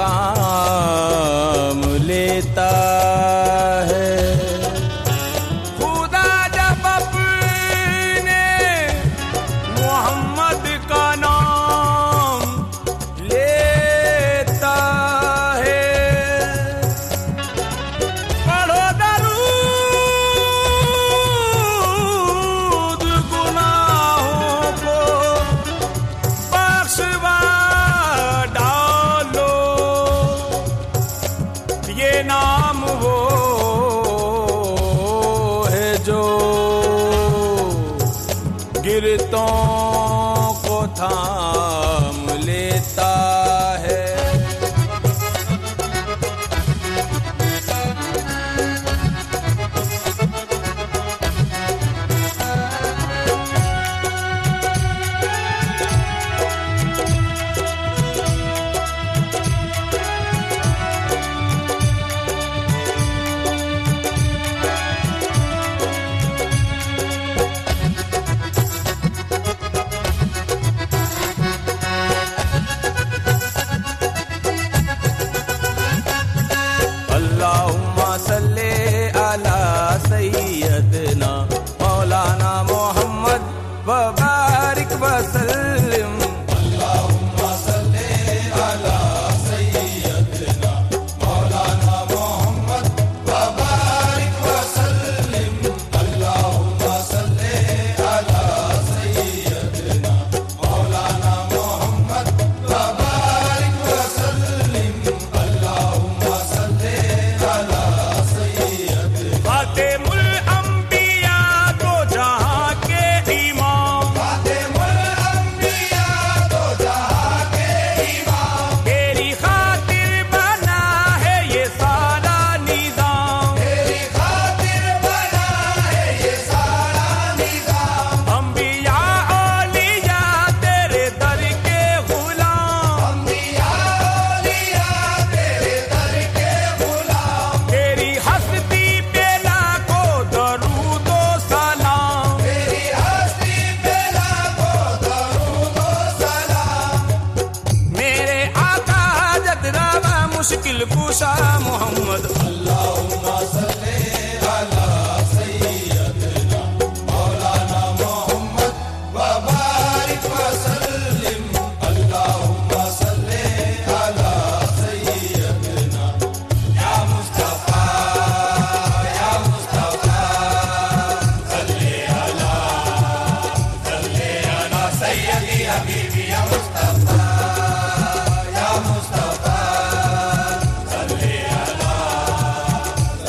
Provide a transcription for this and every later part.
काम लेता है। खुदा जब अपने मोहम्मद का नाम लेता है, पढ़ो दरूद गुनाहों को बख्शवा डालो। ये नाम वो है जो गिरतों को थाम लेता है। अल्लाहुम्मा सल्ले अला सय्यदना मौलाना मोहम्मद व बारिक वसल्लिम। अल्लाहुम्मा सल्ले अला सय्यदना मौलाना मोहम्मद व बारिक वसल्लिम। अल्लाहुम्मा सल्ले अला सय्यदना मौलाना मोहम्मद व बारिक वसल्लिम। अल्लाहुम्मा सल्ले अला सय्यदना फातिमुल अंबिया तो जहां के इमाम। फातिमुल अंबिया तो जहां के इमाम। तेरी खातिर बना है ये सारा निजाम। तेरी खातिर बना है ये सारा निजाम। अंबिया औलिया तेरे दर के गुलाम। अंबिया औलिया तेरे दर के गुलाम। तेरी हस्ती पे लाखों दरूद ओ सलाम। तेरी हस्ती पे लाखों दरूद ओ सलाम। मेरे आका हजरत रवा मुश्किल कुशा मोहम्मद। अल्लाहुम्मा सल्ले अला सय्यदना मौलाना मोहम्मद व बारिक वसल्लिम। अल्लाहुम्मा सल्ले अला सय्यदना या मुस्तफा या मुस्तफा सल्ले अला सय्यदी हबीबी या मुस्तफा या मुस्तफा सल्ले अला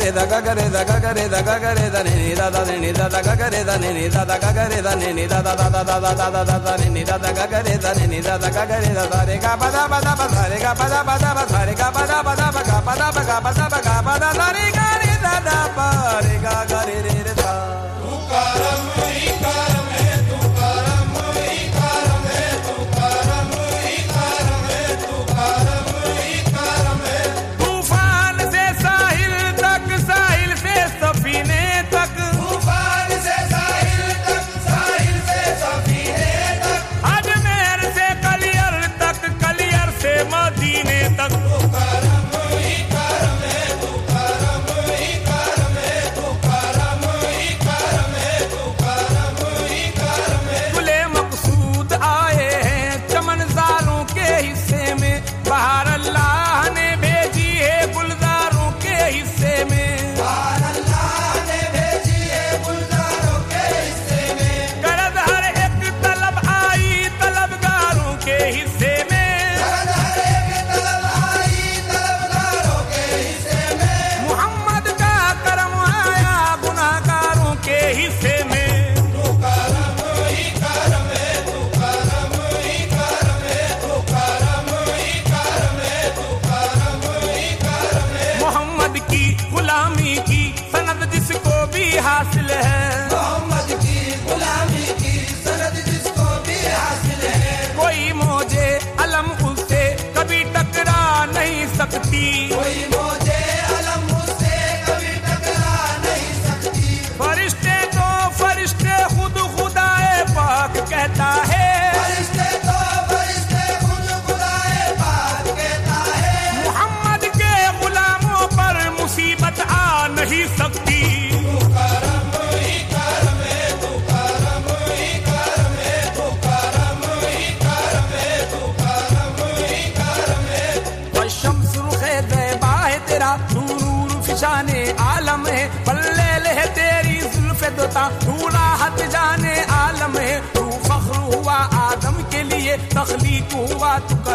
gare da ga gare da ga gare da ga gare da ni da da ni da da ga gare da ni da da ga gare da ni da da da da da da da da da ni da da ga gare da ni da da ga gare da da re ga ba da ba da ba da re ga ba da ba da ba da re ga ba da ba da ba ga ba da ba ga ba da ba ga ba da da re ga re da da ba re ga ga re re re da tu karam hi karam hai tu karam hi karam hai tu karam hi karam hai tu karam hi karam hai तूफान से साहिल तक साहिल से सफीने तक तूफान से साहिल तक साहिल से सफीने तक अजमेर से कलियर तक कलियर से मदीने तक तू करम ही करम है तू करम ही करम है तू करम ही करम है तू करम ही करम है खुले मकसूद आए हैं चमनजारों के हिस्से में बाहर अल्लाह ने भेजी है गुलजारों के हिस्से में बाहर अल्लाह ने भेजी है गुलजारों के हिस्से में गरज हर एक तलब आई तलबगारों के हिस्से में गरज हर एक तलब आई तलबगारों के हिस्से में मोहम्मद का करम आया गुनाहगारों के हिस्से में तू करम ही करम है तू करम ही करम है तू करम ही करम है तू करम ही करम है मोहम्मद की गुलामी की सनद जिसको भी हासिल है मोहम्मद की गुलामी की सनद जिसको भी हासिल है कोई मौजे अलम उससे कभी टकरा नहीं सकती कोई मौजे अलम उससे कभी टकरा नहीं सकती फरिश्ते तो फरिश्ते खुद खुदाए पाक कहता है फरिश्ते तो फरिश्ते खुद खुदाए पाक कहता है मोहम्मद के गुलामों पर मुसीबत आ नहीं सकती तू करम ही करम है तू करम ही करम है तू करम ही करम है तू करम ही करम है वशम्स रुखे ज़ैबा है तेरा नूर फिशाने आलम है पल्लेल है तेरी जुल्फ़े दोता तू राहत जाने आलम है तू फख्र हुआ आदम के लिए तख्लीक हुआ तू